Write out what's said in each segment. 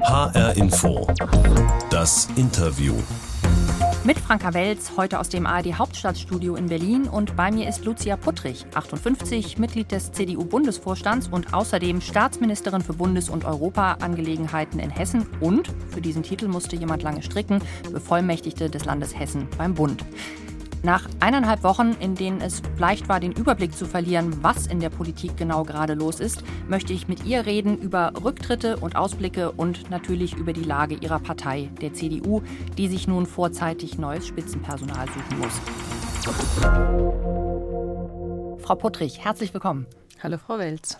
HR Info. Das Interview. Mit Franka Welz, heute aus dem ARD-Hauptstadtstudio in Berlin. Und bei mir ist Lucia Puttrich, 58, Mitglied des CDU-Bundesvorstands und außerdem Staatsministerin für Bundes- und Europaangelegenheiten in Hessen. Und, für diesen Titel musste jemand lange stricken, Bevollmächtigte des Landes Hessen beim Bund. Nach 1,5 Wochen, in denen es leicht war, den Überblick zu verlieren, was in der Politik genau gerade los ist, möchte ich mit ihr reden über Rücktritte und Ausblicke und natürlich über die Lage ihrer Partei, der CDU, die sich nun vorzeitig neues Spitzenpersonal suchen muss. Frau Puttrich, herzlich willkommen. Hallo, Frau Welz.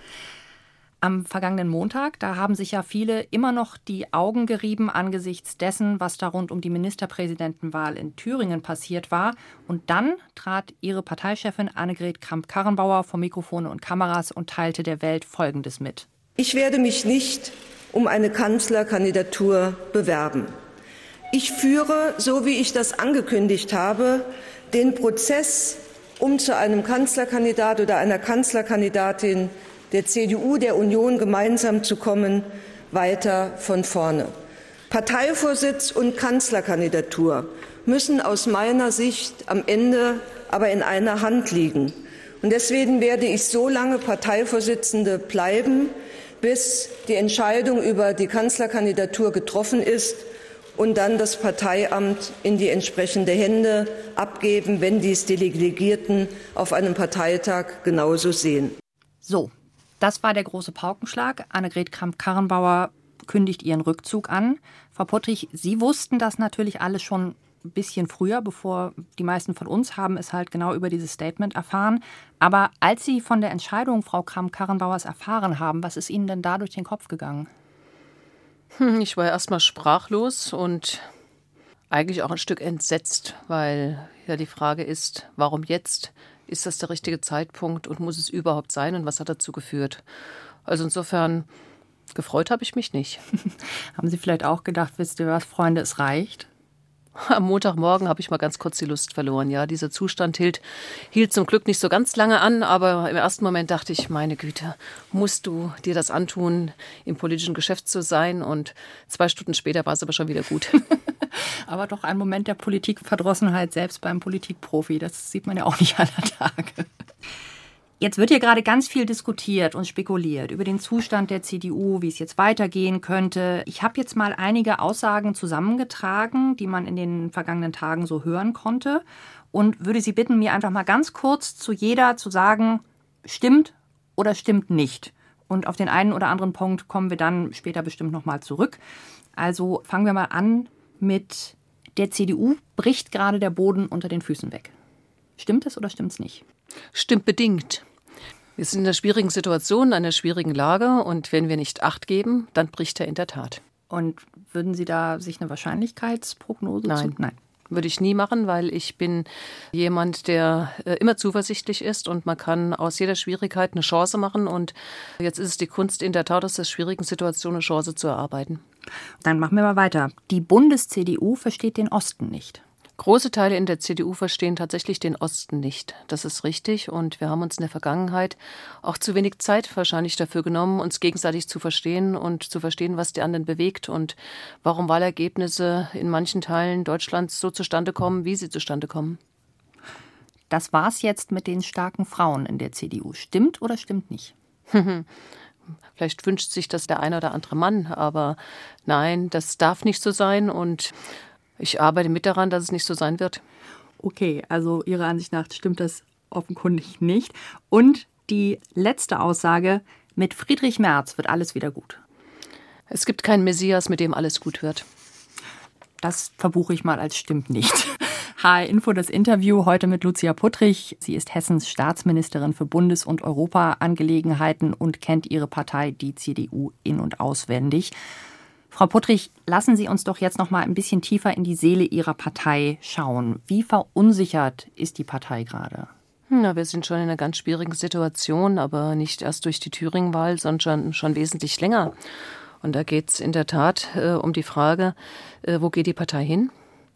Am vergangenen Montag, da haben sich ja viele immer noch die Augen gerieben angesichts dessen, was da rund um die Ministerpräsidentenwahl in Thüringen passiert war. Und dann trat Ihre Parteichefin Annegret Kramp-Karrenbauer vor Mikrofone und Kameras und teilte der Welt Folgendes mit. Ich werde mich nicht um eine Kanzlerkandidatur bewerben. Ich führe, so wie ich das angekündigt habe, den Prozess, um zu einem Kanzlerkandidat oder einer Kanzlerkandidatin der CDU, der Union gemeinsam zu kommen, weiter von vorne. Parteivorsitz und Kanzlerkandidatur müssen aus meiner Sicht am Ende aber in einer Hand liegen. Und deswegen werde ich so lange Parteivorsitzende bleiben, bis die Entscheidung über die Kanzlerkandidatur getroffen ist und dann das Parteiamt in die entsprechende Hände abgeben, wenn dies die Delegierten auf einem Parteitag genauso sehen. So. Das war der große Paukenschlag. Annegret Kramp-Karrenbauer kündigt ihren Rückzug an. Frau Puttrich, Sie wussten das natürlich alles schon ein bisschen früher, bevor die meisten von uns haben es halt genau über dieses Statement erfahren. Aber als Sie von der Entscheidung Frau Kramp-Karrenbauers erfahren haben, was ist Ihnen denn da durch den Kopf gegangen? Ich war erstmal sprachlos und eigentlich auch ein Stück entsetzt, weil ja die Frage ist, warum jetzt? Ist das der richtige Zeitpunkt und muss es überhaupt sein und was hat dazu geführt? Also insofern, gefreut habe ich mich nicht. Haben Sie vielleicht auch gedacht, wisst ihr was, Freunde, es reicht? Am Montagmorgen habe ich mal ganz kurz die Lust verloren. Ja, dieser Zustand hielt zum Glück nicht so ganz lange an, aber im ersten Moment dachte ich, meine Güte, musst du dir das antun, im politischen Geschäft zu sein? Und 2 Stunden später war es aber schon wieder gut. Aber doch ein Moment der Politikverdrossenheit, selbst beim Politikprofi. Das sieht man ja auch nicht aller Tage. Jetzt wird hier gerade ganz viel diskutiert und spekuliert über den Zustand der CDU, wie es jetzt weitergehen könnte. Ich habe jetzt mal einige Aussagen zusammengetragen, die man in den vergangenen Tagen so hören konnte und würde Sie bitten, mir einfach mal ganz kurz zu jeder zu sagen, stimmt oder stimmt nicht. Und auf den einen oder anderen Punkt kommen wir dann später bestimmt nochmal zurück. Also fangen wir mal an mit der CDU bricht gerade der Boden unter den Füßen weg. Stimmt es oder stimmt es nicht? Stimmt bedingt. Wir sind in einer schwierigen Situation, in einer schwierigen Lage und wenn wir nicht Acht geben, dann bricht er in der Tat. Und würden Sie da sich eine Wahrscheinlichkeitsprognose Nein. Würde ich nie machen, weil ich bin jemand, der immer zuversichtlich ist und man kann aus jeder Schwierigkeit eine Chance machen und jetzt ist es die Kunst in der Tat aus der schwierigen Situation eine Chance zu erarbeiten. Dann machen wir mal weiter. Die Bundes-CDU versteht den Osten nicht. Große Teile in der CDU verstehen tatsächlich den Osten nicht. Das ist richtig und wir haben uns in der Vergangenheit auch zu wenig Zeit wahrscheinlich dafür genommen, uns gegenseitig zu verstehen und zu verstehen, was die anderen bewegt und warum Wahlergebnisse in manchen Teilen Deutschlands so zustande kommen, wie sie zustande kommen. Das war's jetzt mit den starken Frauen in der CDU. Stimmt oder stimmt nicht? Vielleicht wünscht sich das der eine oder andere Mann, aber nein, das darf nicht so sein und ich arbeite mit daran, dass es nicht so sein wird. Okay, also Ihrer Ansicht nach stimmt das offenkundig nicht. Und die letzte Aussage, mit Friedrich Merz wird alles wieder gut. Es gibt keinen Messias, mit dem alles gut wird. Das verbuche ich mal als stimmt nicht. HR Info, das Interview heute mit Lucia Puttrich. Sie ist Hessens Staatsministerin für Bundes- und Europaangelegenheiten und kennt ihre Partei, die CDU, in- und auswendig. Frau Puttrich, lassen Sie uns doch jetzt noch mal ein bisschen tiefer in die Seele Ihrer Partei schauen. Wie verunsichert ist die Partei gerade? Na, wir sind schon in einer ganz schwierigen Situation, aber nicht erst durch die Thüringen-Wahl, sondern schon wesentlich länger. Und da geht es in der Tat um die Frage, wo geht die Partei hin?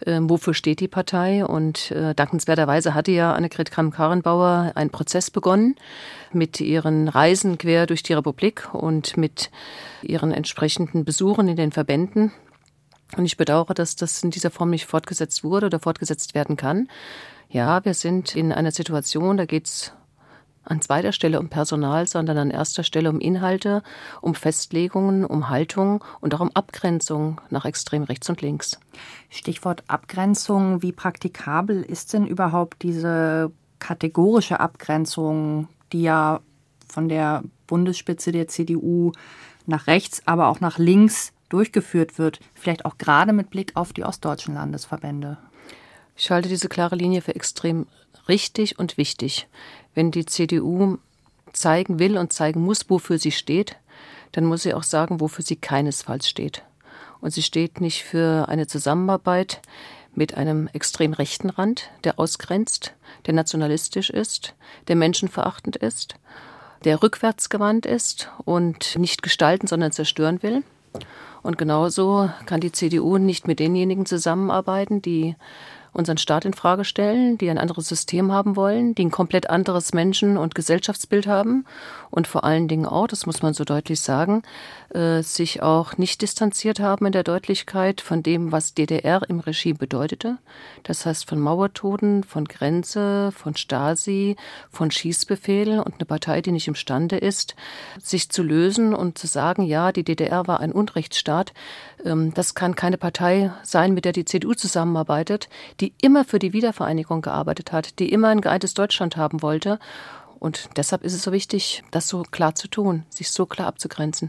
Wofür steht die Partei? Und dankenswerterweise hatte ja Annegret Kramp-Karrenbauer einen Prozess begonnen mit ihren Reisen quer durch die Republik und mit ihren entsprechenden Besuchen in den Verbänden. Und ich bedauere, dass das in dieser Form nicht fortgesetzt wurde oder fortgesetzt werden kann. Ja, wir sind in einer Situation, da geht es an zweiter Stelle um Personal, sondern an erster Stelle um Inhalte, um Festlegungen, um Haltung und auch um Abgrenzung nach extrem rechts und links. Stichwort Abgrenzung. Wie praktikabel ist denn überhaupt diese kategorische Abgrenzung, die ja von der Bundesspitze der CDU nach rechts, aber auch nach links durchgeführt wird, vielleicht auch gerade mit Blick auf die ostdeutschen Landesverbände? Ich halte diese klare Linie für extrem richtig und wichtig. Wenn die CDU zeigen will und zeigen muss, wofür sie steht, dann muss sie auch sagen, wofür sie keinesfalls steht. Und sie steht nicht für eine Zusammenarbeit mit einem extrem rechten Rand, der ausgrenzt, der nationalistisch ist, der menschenverachtend ist, der rückwärtsgewandt ist und nicht gestalten, sondern zerstören will. Und genauso kann die CDU nicht mit denjenigen zusammenarbeiten, die unseren Staat in Frage stellen, die ein anderes System haben wollen, die ein komplett anderes Menschen- und Gesellschaftsbild haben und vor allen Dingen auch, das muss man so deutlich sagen, sich auch nicht distanziert haben in der Deutlichkeit von dem, was DDR im Regime bedeutete. Das heißt von Mauertoten, von Grenze, von Stasi, von Schießbefehlen und eine Partei, die nicht imstande ist, sich zu lösen und zu sagen, ja, die DDR war ein Unrechtsstaat. Das kann keine Partei sein, mit der die CDU zusammenarbeitet, die immer für die Wiedervereinigung gearbeitet hat, die immer ein geeintes Deutschland haben wollte. Und deshalb ist es so wichtig, das so klar zu tun, sich so klar abzugrenzen.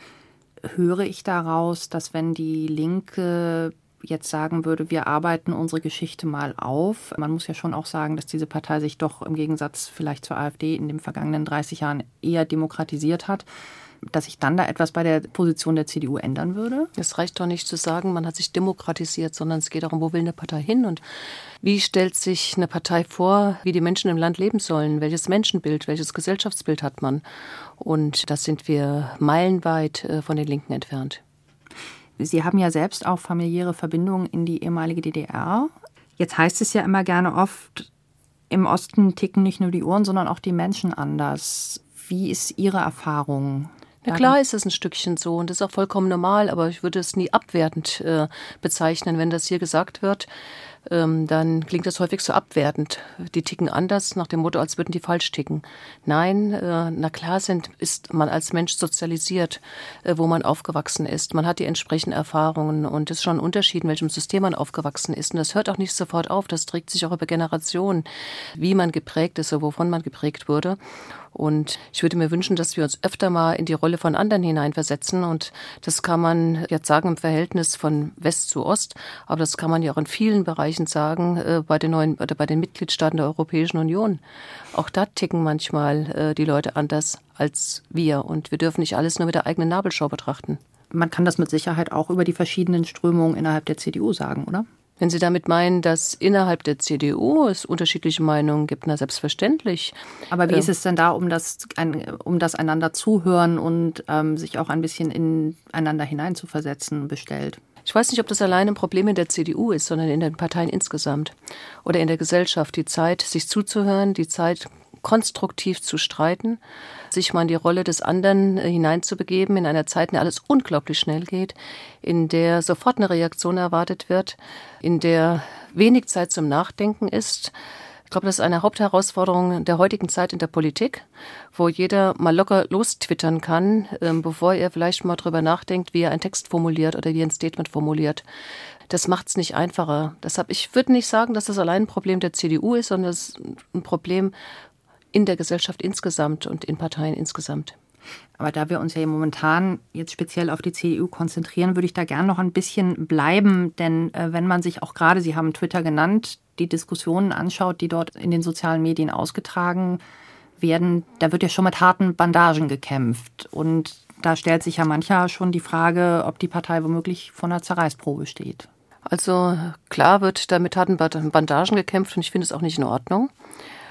Höre ich daraus, dass wenn die Linke jetzt sagen würde, wir arbeiten unsere Geschichte mal auf, man muss ja schon auch sagen, dass diese Partei sich doch im Gegensatz vielleicht zur AfD in den vergangenen 30 Jahren eher demokratisiert hat, dass sich dann da etwas bei der Position der CDU ändern würde? Es reicht doch nicht zu sagen, man hat sich demokratisiert, sondern es geht darum, wo will eine Partei hin und wie stellt sich eine Partei vor, wie die Menschen im Land leben sollen, welches Menschenbild, welches Gesellschaftsbild hat man. Und da sind wir meilenweit von den Linken entfernt. Sie haben ja selbst auch familiäre Verbindungen in die ehemalige DDR. Jetzt heißt es ja immer gerne oft, im Osten ticken nicht nur die Uhren, sondern auch die Menschen anders. Wie ist Ihre Erfahrung? Na klar ist es ein Stückchen so und das ist auch vollkommen normal, aber ich würde es nie abwertend bezeichnen. Wenn das hier gesagt wird, dann klingt das häufig so abwertend. Die ticken anders, nach dem Motto, als würden die falsch ticken. Nein, na klar ist man als Mensch sozialisiert, wo man aufgewachsen ist. Man hat die entsprechenden Erfahrungen und es ist schon ein Unterschied, in welchem System man aufgewachsen ist. Und das hört auch nicht sofort auf, das trägt sich auch über Generationen, wie man geprägt ist oder wovon man geprägt wurde. Und ich würde mir wünschen, dass wir uns öfter mal in die Rolle von anderen hineinversetzen. Und das kann man jetzt sagen im Verhältnis von West zu Ost, aber das kann man ja auch in vielen Bereichen sagen, bei den Mitgliedstaaten der Europäischen Union. Auch da ticken manchmal die Leute anders als wir. Und wir dürfen nicht alles nur mit der eigenen Nabelschau betrachten. Man kann das mit Sicherheit auch über die verschiedenen Strömungen innerhalb der CDU sagen, oder? Wenn Sie damit meinen, dass innerhalb der CDU es unterschiedliche Meinungen gibt, na selbstverständlich. Aber wie ist es denn da um das einander zuhören und sich auch ein bisschen ineinander hineinzuversetzen bestellt? Ich weiß nicht, ob das allein ein Problem in der CDU ist, sondern in den Parteien insgesamt oder in der Gesellschaft. Die Zeit, sich zuzuhören, die Zeit, konstruktiv zu streiten, sich mal in die Rolle des anderen hineinzubegeben, in einer Zeit, in der alles unglaublich schnell geht, in der sofort eine Reaktion erwartet wird, in der wenig Zeit zum Nachdenken ist. Ich glaube, das ist eine Hauptherausforderung der heutigen Zeit in der Politik, wo jeder mal locker lostwittern kann, bevor er vielleicht mal drüber nachdenkt, wie er einen Text formuliert oder wie er ein Statement formuliert. Das macht es nicht einfacher. Deshalb, ich würde nicht sagen, dass das allein ein Problem der CDU ist, sondern es ist ein Problem in der Gesellschaft insgesamt und in Parteien insgesamt. Aber da wir uns ja momentan jetzt speziell auf die CDU konzentrieren, würde ich da gern noch ein bisschen bleiben. Denn wenn man sich auch gerade, Sie haben Twitter genannt, die Diskussionen anschaut, die dort in den sozialen Medien ausgetragen werden, da wird ja schon mit harten Bandagen gekämpft. Und da stellt sich ja mancher schon die Frage, ob die Partei womöglich vor einer Zerreißprobe steht. Also klar wird da mit harten Bandagen gekämpft und ich finde es auch nicht in Ordnung,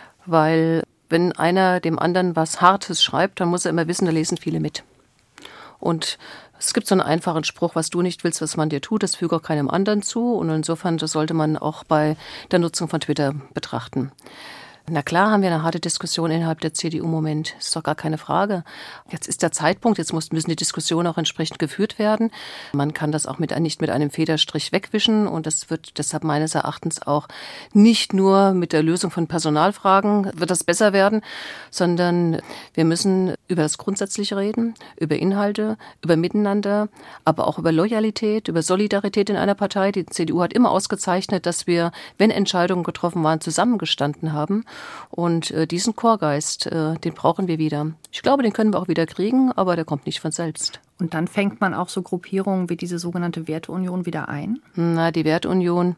weil wenn einer dem anderen was Hartes schreibt, dann muss er immer wissen, da lesen viele mit. Und es gibt so einen einfachen Spruch, was du nicht willst, was man dir tut, das füge auch keinem anderen zu. Und insofern, das sollte man auch bei der Nutzung von Twitter betrachten. Na klar haben wir eine harte Diskussion innerhalb der CDU im Moment, ist doch gar keine Frage. Jetzt ist der Zeitpunkt, jetzt müssen die Diskussionen auch entsprechend geführt werden. Man kann das auch nicht mit einem Federstrich wegwischen und das wird deshalb meines Erachtens auch nicht nur mit der Lösung von Personalfragen wird das besser werden, sondern wir müssen über das Grundsätzliche reden, über Inhalte, über Miteinander, aber auch über Loyalität, über Solidarität in einer Partei. Die CDU hat immer ausgezeichnet, dass wir, wenn Entscheidungen getroffen waren, zusammengestanden haben. Und diesen Chorgeist, den brauchen wir wieder. Ich glaube, den können wir auch wieder kriegen, aber der kommt nicht von selbst. Und dann fängt man auch so Gruppierungen wie diese sogenannte Werteunion wieder ein? Na, die Werteunion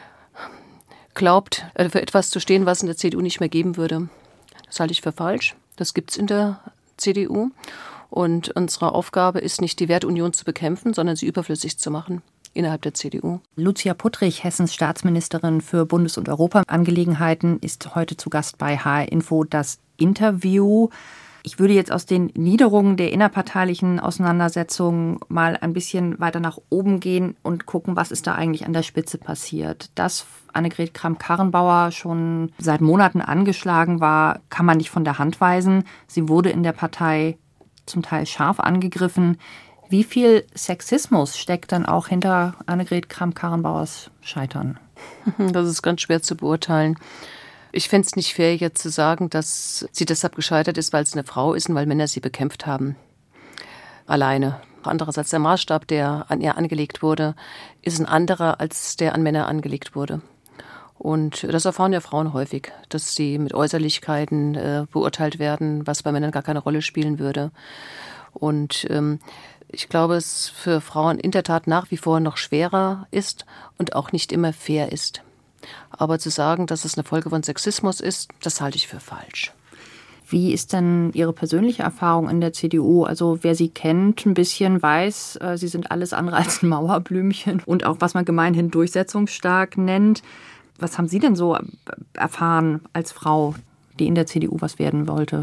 glaubt, für etwas zu stehen, was es in der CDU nicht mehr geben würde. Das halte ich für falsch. Das gibt es in der CDU. Und unsere Aufgabe ist nicht, die Werteunion zu bekämpfen, sondern sie überflüssig zu machen. Innerhalb der CDU. Lucia Puttrich, Hessens Staatsministerin für Bundes- und Europaangelegenheiten, ist heute zu Gast bei HR Info das Interview. Ich würde jetzt aus den Niederungen der innerparteilichen Auseinandersetzungen mal ein bisschen weiter nach oben gehen und gucken, was ist da eigentlich an der Spitze passiert. Dass Annegret Kramp-Karrenbauer schon seit Monaten angeschlagen war, kann man nicht von der Hand weisen. Sie wurde in der Partei zum Teil scharf angegriffen. Wie viel Sexismus steckt dann auch hinter Annegret Kramp-Karrenbauers Scheitern? Das ist ganz schwer zu beurteilen. Ich fände es nicht fair, jetzt zu sagen, dass sie deshalb gescheitert ist, weil es eine Frau ist und weil Männer sie bekämpft haben. Alleine. Andererseits der Maßstab, der an ihr angelegt wurde, ist ein anderer, als der an Männer angelegt wurde. Und das erfahren ja Frauen häufig, dass sie mit Äußerlichkeiten beurteilt werden, was bei Männern gar keine Rolle spielen würde. Und ich glaube, es für Frauen in der Tat nach wie vor noch schwerer ist und auch nicht immer fair ist. Aber zu sagen, dass es eine Folge von Sexismus ist, das halte ich für falsch. Wie ist denn Ihre persönliche Erfahrung in der CDU? Also wer Sie kennt, ein bisschen weiß, Sie sind alles andere als ein Mauerblümchen und auch, was man gemeinhin durchsetzungsstark nennt. Was haben Sie denn so erfahren als Frau, die in der CDU was werden wollte?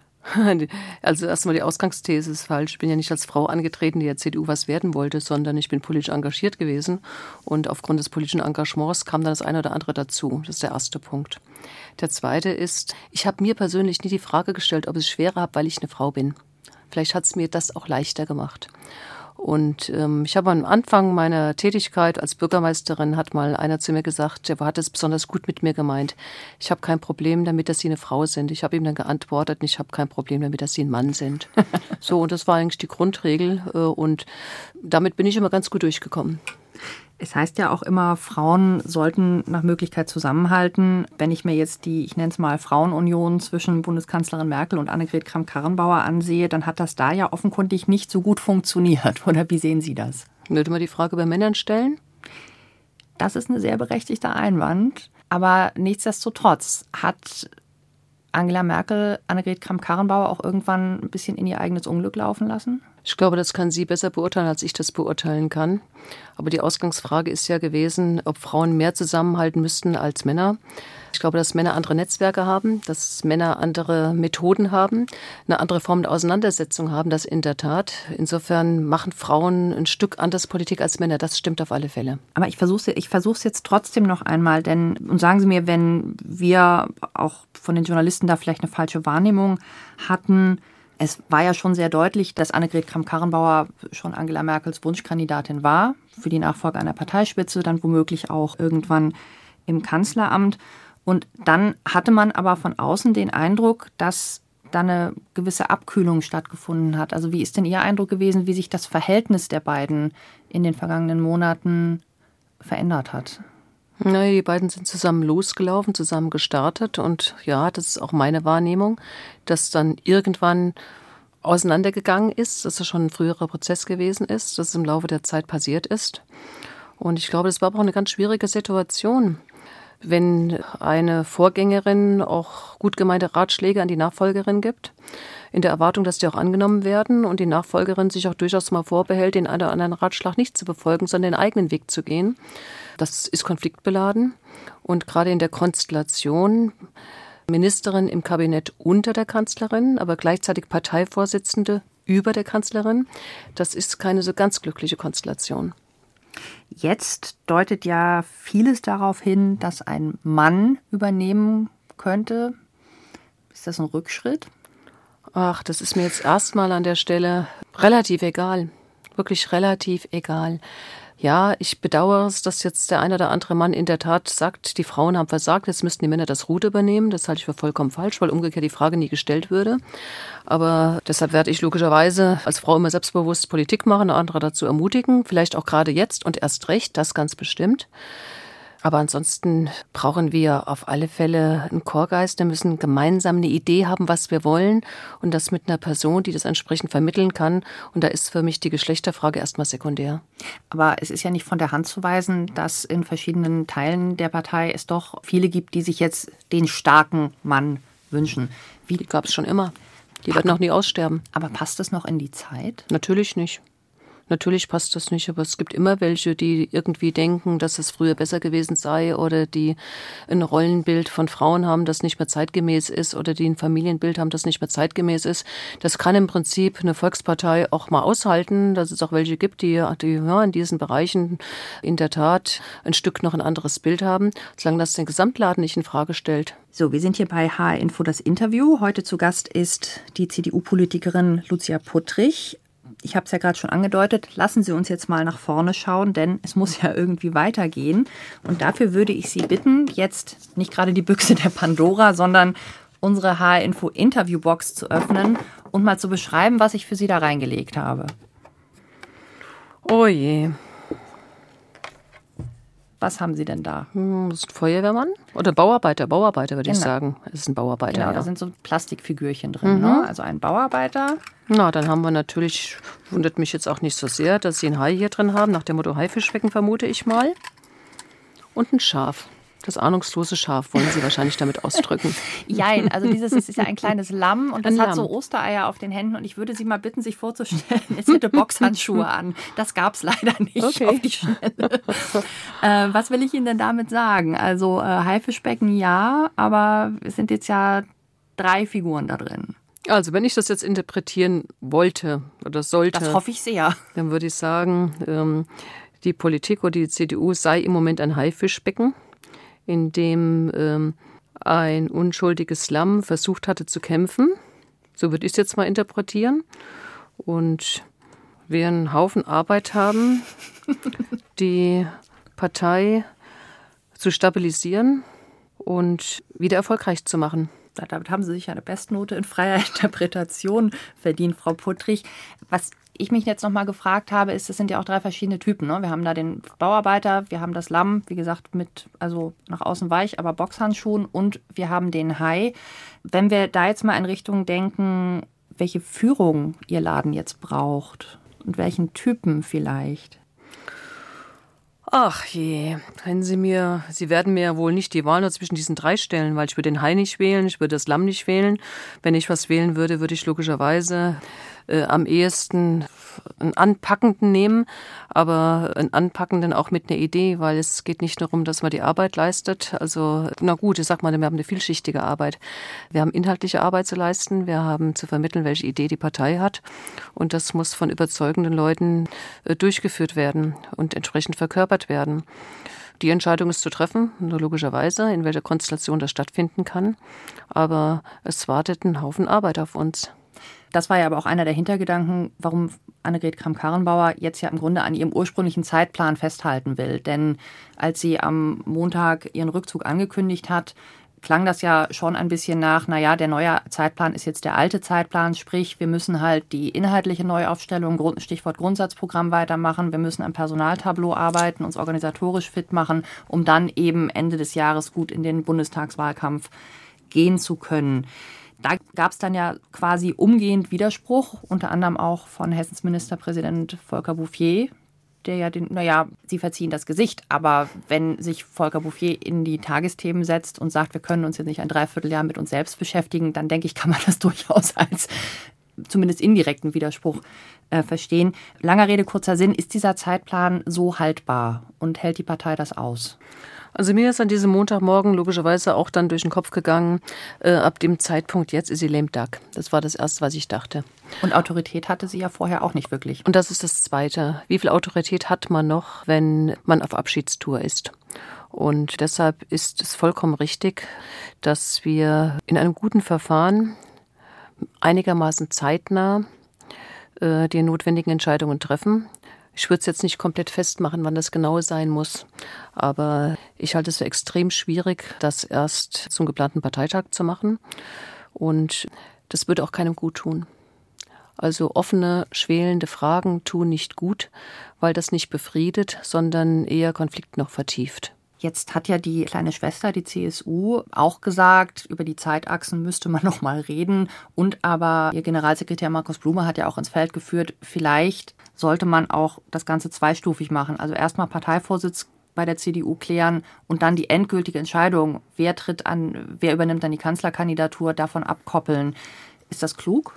Also erstmal die Ausgangsthese ist falsch. Ich bin ja nicht als Frau angetreten, die der CDU was werden wollte, sondern ich bin politisch engagiert gewesen. Und aufgrund des politischen Engagements kam dann das eine oder andere dazu. Das ist der erste Punkt. Der zweite ist, ich habe mir persönlich nie die Frage gestellt, ob ich es schwerer habe, weil ich eine Frau bin. Vielleicht hat es mir das auch leichter gemacht. Und ich habe am Anfang meiner Tätigkeit als Bürgermeisterin, hat mal einer zu mir gesagt, der hat es besonders gut mit mir gemeint. Ich habe kein Problem damit, dass Sie eine Frau sind. Ich habe ihm dann geantwortet, ich habe kein Problem damit, dass Sie ein Mann sind. So, und das war eigentlich die Grundregel und damit bin ich immer ganz gut durchgekommen. Es heißt ja auch immer, Frauen sollten nach Möglichkeit zusammenhalten. Wenn ich mir jetzt die, ich nenne es mal Frauenunion zwischen Bundeskanzlerin Merkel und Annegret Kramp-Karrenbauer ansehe, dann hat das da ja offenkundig nicht so gut funktioniert. Oder wie sehen Sie das? Würde man die Frage bei Männern stellen? Das ist ein sehr berechtigter Einwand. Aber nichtsdestotrotz hat Angela Merkel Annegret Kramp-Karrenbauer auch irgendwann ein bisschen in ihr eigenes Unglück laufen lassen? Ich glaube, das kann sie besser beurteilen, als ich das beurteilen kann. Aber die Ausgangsfrage ist ja gewesen, ob Frauen mehr zusammenhalten müssten als Männer. Ich glaube, dass Männer andere Netzwerke haben, dass Männer andere Methoden haben, eine andere Form der Auseinandersetzung haben, das in der Tat. Insofern machen Frauen ein Stück anders Politik als Männer, das stimmt auf alle Fälle. Aber ich versuch's jetzt trotzdem noch einmal, und sagen Sie mir, wenn wir auch von den Journalisten da vielleicht eine falsche Wahrnehmung hatten. Es war ja schon sehr deutlich, dass Annegret Kramp-Karrenbauer schon Angela Merkels Wunschkandidatin war für die Nachfolge einer Parteispitze, dann womöglich auch irgendwann im Kanzleramt. Und dann hatte man aber von außen den Eindruck, dass da eine gewisse Abkühlung stattgefunden hat. Also wie ist denn Ihr Eindruck gewesen, wie sich das Verhältnis der beiden in den vergangenen Monaten verändert hat? Na, die beiden sind zusammen losgelaufen, zusammen gestartet und ja, das ist auch meine Wahrnehmung, dass dann irgendwann auseinandergegangen ist, dass es schon ein früherer Prozess gewesen ist, dass es im Laufe der Zeit passiert ist. Und ich glaube, das war aber auch eine ganz schwierige Situation, wenn eine Vorgängerin auch gut gemeinte Ratschläge an die Nachfolgerin gibt, in der Erwartung, dass die auch angenommen werden und die Nachfolgerin sich auch durchaus mal vorbehält, den einen oder anderen Ratschlag nicht zu befolgen, sondern den eigenen Weg zu gehen. Das ist konfliktbeladen und gerade in der Konstellation Ministerin im Kabinett unter der Kanzlerin, aber gleichzeitig Parteivorsitzende über der Kanzlerin. Das ist keine so ganz glückliche Konstellation. Jetzt deutet ja vieles darauf hin, dass ein Mann übernehmen könnte. Ist das ein Rückschritt? Ach, das ist mir jetzt erstmal an der Stelle relativ egal. Wirklich relativ egal. Ja, ich bedauere es, dass jetzt der ein oder andere Mann in der Tat sagt, die Frauen haben versagt, jetzt müssten die Männer das Ruder übernehmen. Das halte ich für vollkommen falsch, weil umgekehrt die Frage nie gestellt würde. Aber deshalb werde ich logischerweise als Frau immer selbstbewusst Politik machen, andere dazu ermutigen. Vielleicht auch gerade jetzt und erst recht, das ganz bestimmt. Aber ansonsten brauchen wir auf alle Fälle einen Chorgeist. Wir müssen gemeinsam eine Idee haben, was wir wollen und das mit einer Person, die das entsprechend vermitteln kann. Und da ist für mich die Geschlechterfrage erstmal sekundär. Aber es ist ja nicht von der Hand zu weisen, dass in verschiedenen Teilen der Partei es doch viele gibt, die sich jetzt den starken Mann wünschen. Die gab es schon immer. Die werden auch nie aussterben. Aber passt das noch in die Zeit? Natürlich nicht. Natürlich passt das nicht, aber es gibt immer welche, die irgendwie denken, dass es früher besser gewesen sei oder die ein Rollenbild von Frauen haben, das nicht mehr zeitgemäß ist oder die ein Familienbild haben, das nicht mehr zeitgemäß ist. Das kann im Prinzip eine Volkspartei auch mal aushalten, dass es auch welche gibt, die in diesen Bereichen in der Tat ein Stück noch ein anderes Bild haben, solange das den Gesamtladen nicht in Frage stellt. So, wir sind hier bei HR Info das Interview. Heute zu Gast ist die CDU-Politikerin Lucia Puttrich. Ich habe es ja gerade schon angedeutet, lassen Sie uns jetzt mal nach vorne schauen, denn es muss ja irgendwie weitergehen. Und dafür würde ich Sie bitten, jetzt nicht gerade die Büchse der Pandora, sondern unsere HR-Info-Interviewbox zu öffnen und mal zu beschreiben, was ich für Sie da reingelegt habe. Oh je. Was haben Sie denn da? Das ist ein Feuerwehrmann oder Bauarbeiter würde ich sagen. Es ist ein Bauarbeiter, genau, ja. Da sind so Plastikfigürchen drin, ne? Also ein Bauarbeiter. Na, dann haben wir natürlich, wundert mich jetzt auch nicht so sehr, dass Sie einen Hai hier drin haben, nach dem Motto Haifischbecken vermute ich mal. Und ein Schaf. Das ahnungslose Schaf wollen Sie wahrscheinlich damit ausdrücken. Jein, also es ist ja ein kleines Lamm und das hat Lamm. so Ostereier auf den Händen und ich würde Sie mal bitten, sich vorzustellen, es hätte Boxhandschuhe an. Das gab es leider nicht auf die Schnelle. Was will ich Ihnen denn damit sagen? Also Haifischbecken ja, aber es sind jetzt ja 3 Figuren da drin. Also wenn ich das jetzt interpretieren wollte oder sollte, das hoffe ich sehr. Dann würde ich sagen, die Politik oder die CDU sei im Moment ein Haifischbecken, in dem ein unschuldiges Lamm versucht hatte zu kämpfen. So würde ich es jetzt mal interpretieren. Und wir einen Haufen Arbeit haben, die Partei zu stabilisieren und wieder erfolgreich zu machen. Damit haben Sie sich eine Bestnote in freier Interpretation verdient, Frau Puttrich. Was ich mich jetzt noch mal gefragt habe, ist, es sind ja auch 3 verschiedene Typen. Ne? Wir haben da den Bauarbeiter, wir haben das Lamm, wie gesagt, also nach außen weich, aber Boxhandschuhen und wir haben den Hai. Wenn wir da jetzt mal in Richtung denken, welche Führung Ihr Laden jetzt braucht und welchen Typen vielleicht? Ach je, Sie werden mir wohl nicht die Wahl nur zwischen diesen 3 stellen, weil ich würde den Hai nicht wählen, ich würde das Lamm nicht wählen. Wenn ich was wählen würde, würde ich logischerweise am ehesten einen Anpackenden nehmen, aber einen Anpackenden auch mit einer Idee, weil es geht nicht nur darum, dass man die Arbeit leistet. Also, na gut, ich sag mal, wir haben eine vielschichtige Arbeit. Wir haben inhaltliche Arbeit zu leisten, wir haben zu vermitteln, welche Idee die Partei hat und das muss von überzeugenden Leuten durchgeführt werden und entsprechend verkörpert werden. Die Entscheidung ist zu treffen, nur logischerweise, in welcher Konstellation das stattfinden kann, aber es wartet ein Haufen Arbeit auf uns. Das war ja aber auch einer der Hintergedanken, warum Annegret Kramp-Karrenbauer jetzt ja im Grunde an ihrem ursprünglichen Zeitplan festhalten will. Denn als sie am Montag ihren Rückzug angekündigt hat, klang das ja schon ein bisschen nach, naja, der neue Zeitplan ist jetzt der alte Zeitplan, sprich, wir müssen halt die inhaltliche Neuaufstellung, Stichwort Grundsatzprogramm weitermachen, wir müssen am Personaltableau arbeiten, uns organisatorisch fit machen, um dann eben Ende des Jahres gut in den Bundestagswahlkampf gehen zu können. Da gab es dann ja quasi umgehend Widerspruch, unter anderem auch von Hessens Ministerpräsident Volker Bouffier, der ja Sie verziehen das Gesicht, aber wenn sich Volker Bouffier in die Tagesthemen setzt und sagt, wir können uns jetzt nicht ein Dreivierteljahr mit uns selbst beschäftigen, dann denke ich, kann man das durchaus als zumindest indirekten Widerspruch verstehen. Langer Rede, kurzer Sinn, ist dieser Zeitplan so haltbar und hält die Partei das aus? Also mir ist an diesem Montagmorgen logischerweise auch dann durch den Kopf gegangen, ab dem Zeitpunkt jetzt ist sie lame duck. Das war das Erste, was ich dachte. Und Autorität hatte sie ja vorher auch nicht wirklich. Und das ist das Zweite. Wie viel Autorität hat man noch, wenn man auf Abschiedstour ist? Und deshalb ist es vollkommen richtig, dass wir in einem guten Verfahren einigermaßen zeitnah die notwendigen Entscheidungen treffen. Ich würde es jetzt nicht komplett festmachen, wann das genau sein muss. Aber ich halte es für extrem schwierig, das erst zum geplanten Parteitag zu machen. Und das würde auch keinem gut tun. Also offene, schwelende Fragen tun nicht gut, weil das nicht befriedet, sondern eher Konflikt noch vertieft. Jetzt hat ja die kleine Schwester, die CSU, auch gesagt, über die Zeitachsen müsste man noch mal reden. Und aber ihr Generalsekretär Markus Blume hat ja auch ins Feld geführt, vielleicht sollte man auch das Ganze zweistufig machen. Also erstmal Parteivorsitz bei der CDU klären und dann die endgültige Entscheidung, wer tritt an, wer übernimmt dann die Kanzlerkandidatur, davon abkoppeln. Ist das klug?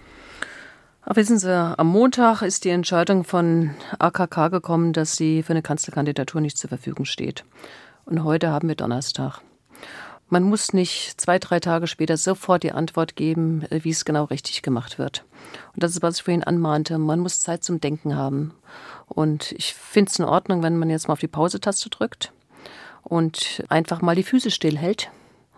Aber wissen Sie, am Montag ist die Entscheidung von AKK gekommen, dass sie für eine Kanzlerkandidatur nicht zur Verfügung steht. Und heute haben wir Donnerstag. Man muss nicht 2-3 Tage später sofort die Antwort geben, wie es genau richtig gemacht wird. Und das ist, was ich vorhin anmahnte. Man muss Zeit zum Denken haben. Und ich finde es in Ordnung, wenn man jetzt mal auf die Pause-Taste drückt und einfach mal die Füße stillhält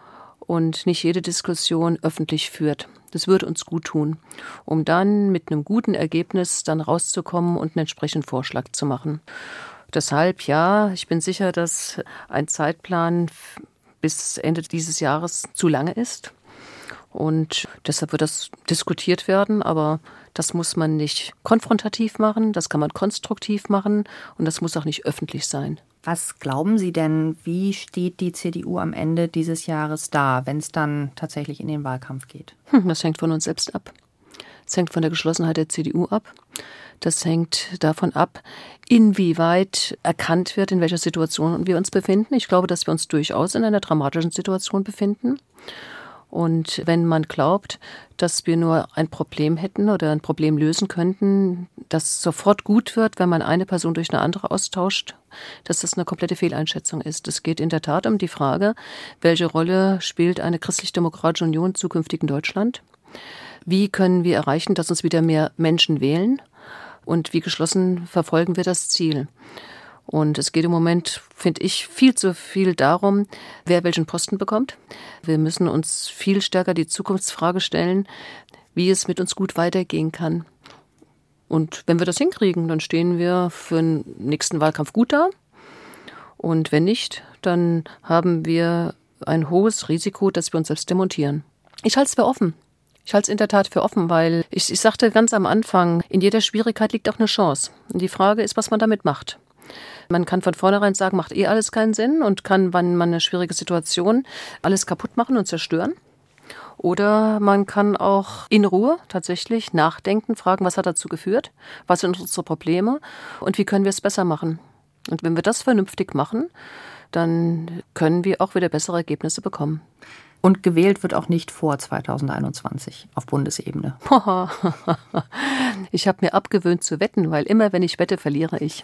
und nicht jede Diskussion öffentlich führt. Das würde uns gut tun, um dann mit einem guten Ergebnis dann rauszukommen und einen entsprechenden Vorschlag zu machen. Deshalb, ja, ich bin sicher, dass ein Zeitplan bis Ende dieses Jahres zu lange ist. Und deshalb wird das diskutiert werden, aber das muss man nicht konfrontativ machen, das kann man konstruktiv machen und das muss auch nicht öffentlich sein. Was glauben Sie denn, wie steht die CDU am Ende dieses Jahres da, wenn es dann tatsächlich in den Wahlkampf geht? Das hängt von uns selbst ab. Das hängt von der Geschlossenheit der CDU ab. Das hängt davon ab, inwieweit erkannt wird, in welcher Situation wir uns befinden. Ich glaube, dass wir uns durchaus in einer dramatischen Situation befinden. Und wenn man glaubt, dass wir nur ein Problem hätten oder ein Problem lösen könnten, das sofort gut wird, wenn man eine Person durch eine andere austauscht, dass das eine komplette Fehleinschätzung ist. Es geht in der Tat um die Frage, welche Rolle spielt eine christlich-demokratische Union zukünftig in Deutschland? Wie können wir erreichen, dass uns wieder mehr Menschen wählen? Und wie geschlossen verfolgen wir das Ziel? Und es geht im Moment, finde ich, viel zu viel darum, wer welchen Posten bekommt. Wir müssen uns viel stärker die Zukunftsfrage stellen, wie es mit uns gut weitergehen kann. Und wenn wir das hinkriegen, dann stehen wir für den nächsten Wahlkampf gut da. Und wenn nicht, dann haben wir ein hohes Risiko, dass wir uns selbst demontieren. Ich halte es für offen. Ich halte es in der Tat für offen, weil ich sagte ganz am Anfang, in jeder Schwierigkeit liegt auch eine Chance. Und die Frage ist, was man damit macht. Man kann von vornherein sagen, macht alles keinen Sinn und kann, wenn man eine schwierige Situation, alles kaputt machen und zerstören. Oder man kann auch in Ruhe tatsächlich nachdenken, fragen, was hat dazu geführt, was sind unsere Probleme und wie können wir es besser machen. Und wenn wir das vernünftig machen, dann können wir auch wieder bessere Ergebnisse bekommen. Und gewählt wird auch nicht vor 2021 auf Bundesebene. Ich habe mir abgewöhnt zu wetten, weil immer, wenn ich wette, verliere ich.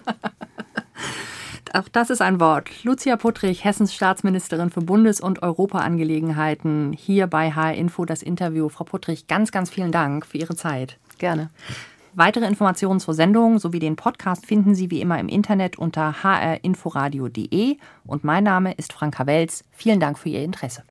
Auch das ist ein Wort. Lucia Puttrich, Hessens Staatsministerin für Bundes- und Europaangelegenheiten, hier bei HR Info das Interview. Frau Puttrich, ganz, ganz vielen Dank für Ihre Zeit. Gerne. Weitere Informationen zur Sendung sowie den Podcast finden Sie wie immer im Internet unter hrinforadio.de. Und mein Name ist Franka Welz. Vielen Dank für Ihr Interesse.